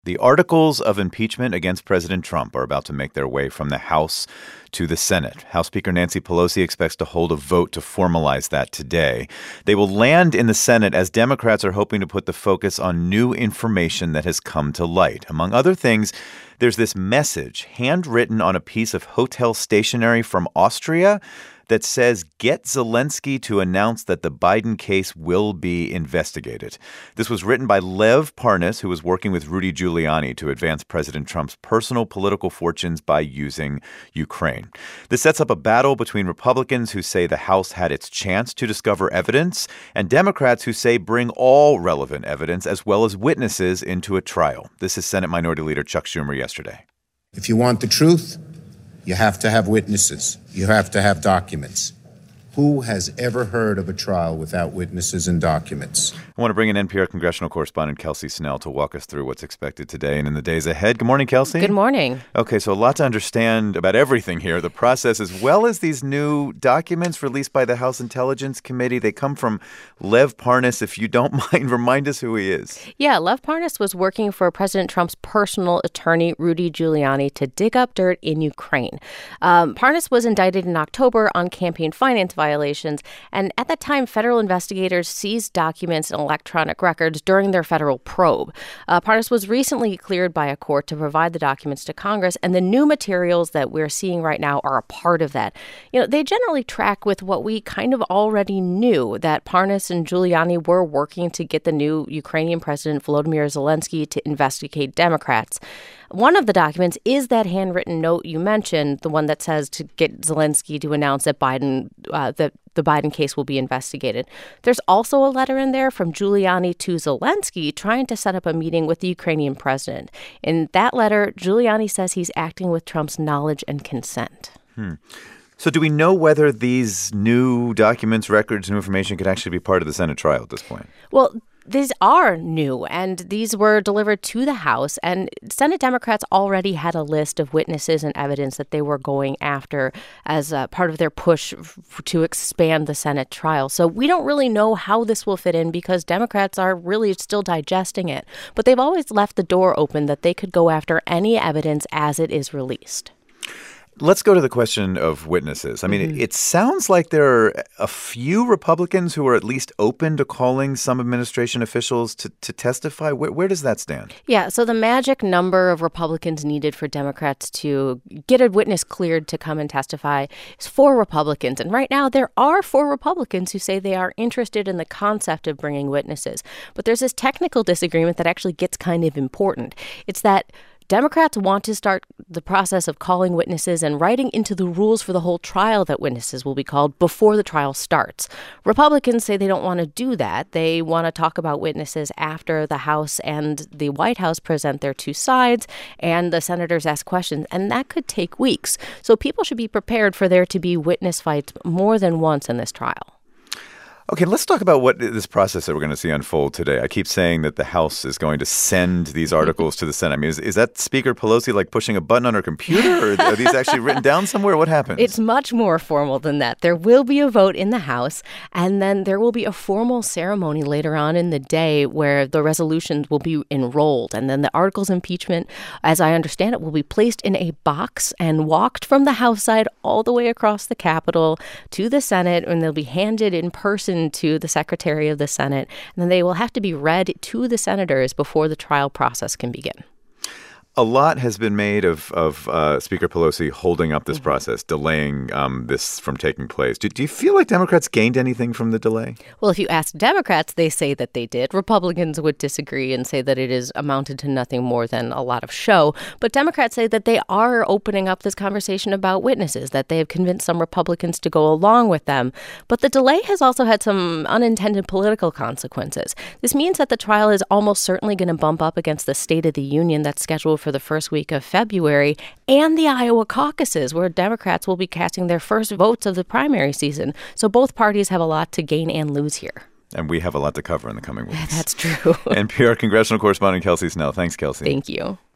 The articles of impeachment against President Trump are about to make their way from the House to the Senate. House Speaker Nancy Pelosi expects to hold a vote to formalize that today. They will land in the Senate as Democrats are hoping to put the focus on new information that has come to light. Among other things, there's this message handwritten on a piece of hotel stationery from Austria that says, "Get Zelensky to announce that the Biden case will be investigated." This was written by Lev Parnas, who was working with Rudy Giuliani to advance President Trump's personal political fortunes by using Ukraine. This sets up a battle between Republicans who say the House had its chance to discover evidence and Democrats who say bring all relevant evidence as well as witnesses into a trial. This is Senate Minority Leader Chuck Schumer yesterday. If you want the truth, you have to have witnesses. You have to have documents. Who has ever heard of a trial without witnesses and documents? I want to bring in NPR congressional correspondent Kelsey Snell to walk us through what's expected today and in the days ahead. Good morning, Kelsey. Good morning. Okay, so a lot to understand about everything here, the process, as well as these new documents released by the House Intelligence Committee. They come from Lev Parnas. If you don't mind, remind us who he is. Yeah, Lev Parnas was working for President Trump's personal attorney, Rudy Giuliani, to dig up dirt in Ukraine. Parnas was indicted in October on campaign finance violations, and at that time, federal investigators seized documents and electronic records during their federal probe. Parnas was recently cleared by a court to provide the documents to Congress, and the new materials that we're seeing right now are a part of that. They generally track with what we kind of already knew, that Parnas and Giuliani were working to get the new Ukrainian President Volodymyr Zelensky to investigate Democrats. One of the documents is that handwritten note you mentioned, the one that says to get Zelensky to announce that the Biden case will be investigated. There's also a letter in there from Giuliani to Zelensky trying to set up a meeting with the Ukrainian president. In that letter, Giuliani says he's acting with Trump's knowledge and consent. So do we know whether these new documents, records, new information could actually be part of the Senate trial at this point? Well, these are new, and these were delivered to the House, and Senate Democrats already had a list of witnesses and evidence that they were going after as part of their push to expand the Senate trial. So we don't really know how this will fit in because Democrats are really still digesting it. But they've always left the door open that they could go after any evidence as it is released. Let's go to the question of witnesses. I mean, it sounds like there are a few Republicans who are at least open to calling some administration officials to testify. Where does that stand? Yeah, so the magic number of Republicans needed for Democrats to get a witness cleared to come and testify is 4 Republicans. And right now, there are 4 Republicans who say they are interested in the concept of bringing witnesses. But there's this technical disagreement that actually gets kind of important. It's that Democrats want to start the process of calling witnesses and writing into the rules for the whole trial that witnesses will be called before the trial starts. Republicans say they don't want to do that. They want to talk about witnesses after the House and the White House present their 2 sides and the senators ask questions, and that could take weeks. So people should be prepared for there to be witness fights more than once in this trial. Okay, let's talk about what this process that we're going to see unfold today. I keep saying that the House is going to send these articles to the Senate. I mean, is that Speaker Pelosi like pushing a button on her computer, or are these actually written down somewhere? What happens? It's much more formal than that. There will be a vote in the House, and then there will be a formal ceremony later on in the day where the resolutions will be enrolled. And then the articles of impeachment, as I understand it, will be placed in a box and walked from the House side all the way across the Capitol to the Senate, and they'll be handed in person to the Secretary of the Senate, and then they will have to be read to the senators before the trial process can begin. A lot has been made of Speaker Pelosi holding up this process, delaying this from taking place. Do you feel like Democrats gained anything from the delay? Well, if you ask Democrats, they say that they did. Republicans would disagree and say that it is amounted to nothing more than a lot of show. But Democrats say that they are opening up this conversation about witnesses, that they have convinced some Republicans to go along with them. But the delay has also had some unintended political consequences. This means that the trial is almost certainly going to bump up against the State of the Union that's scheduled for the first week of February, and the Iowa caucuses, where Democrats will be casting their first votes of the primary season. So both parties have a lot to gain and lose here. And we have a lot to cover in the coming weeks. That's true. NPR congressional correspondent Kelsey Snell. Thanks, Kelsey. Thank you.